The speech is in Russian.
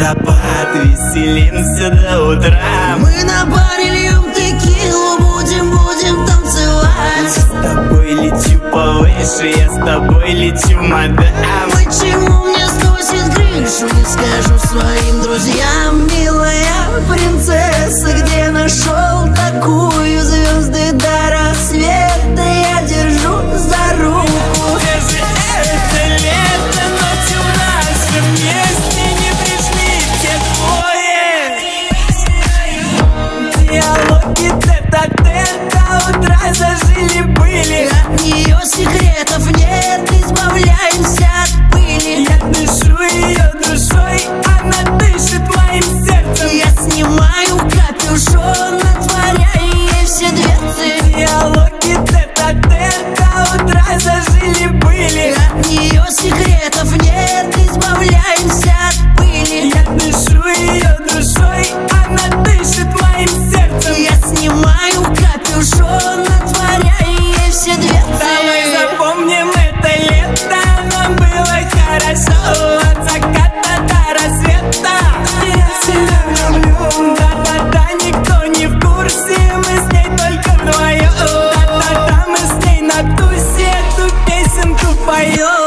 водопад, веселимся до утра. Мы на баре льем текилу, будем танцевать. С тобой лечу повыше, я с тобой лечу, мадам. Почему мне сносит крышу, не скажу своим друзьям. Милая принцесса, где нашел такую? Звезды до рассвета я держу за руку. Где же это лето, ночью в нашем месте не пришли те двое. Диалоги тет-а-тет до утра зажили-были. От нее секретов нет, избавляемся от пыли. Я дышу ее душой, она дышит моим сердцем. Я снимаю капюшон, отворяю ей все дверцы. Диалоги тет-а-тет до утра зажили-были. От нее секретов нет, избавляемся от пыли. Я дышу ее душой, она дышит моим сердцем. Я снимаю капюшон, отворяю ей все дверцы. Давай запомним это лето, нам было хорошо. От заката до рассвета я себя люблю. Да-да-да, никто не в курсе, мы с ней только вдвоем. Да-да-да, мы с ней на тусе эту песенку поем.